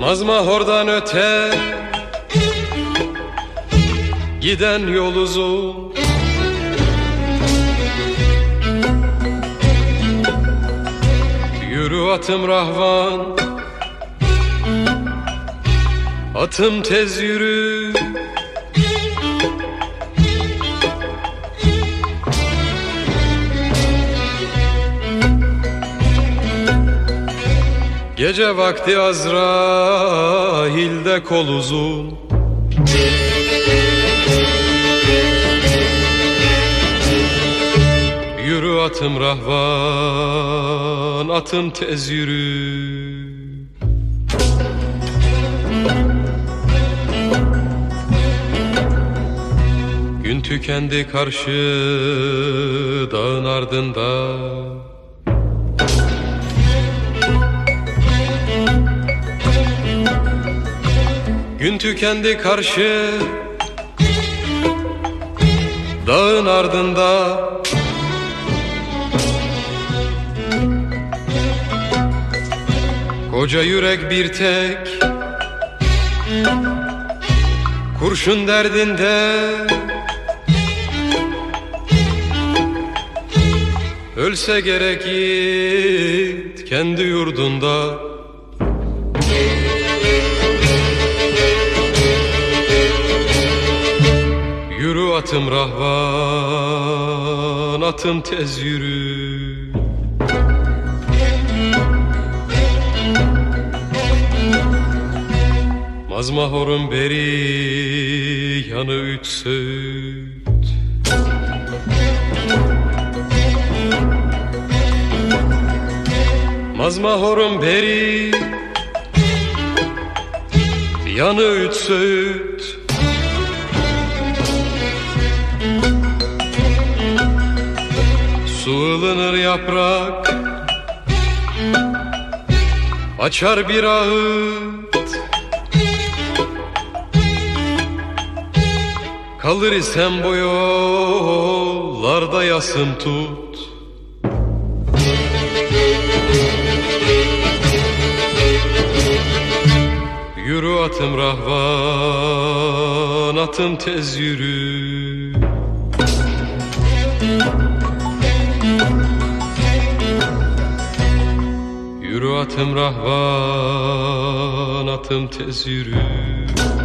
Mazmahor'dan öte giden yol uzun, yürü atım rahvan, atım tez yürü. Gece vakti Azrail'de kol uzun, yürü atım rahvan, atım tez yürü. Gün tükendi karşı dağın ardında, gün tükendi karşı dağın ardında. Koca yürek bir tek kurşun derdinde, ölse gerek yiğit kendi yurdunda. Yürü atım rahvan, atım tez yürü. Mazmahor'un beri yanı üç söğüt, Mazmahor'un beri yanı üç söğüt. Su ılınır yaprak, açar bir ağıt, kalır isem bu yollarda yasın tut. Yürü atım rahvan, atım tez yürü. Yürü atım rahvan, atım tez yürü.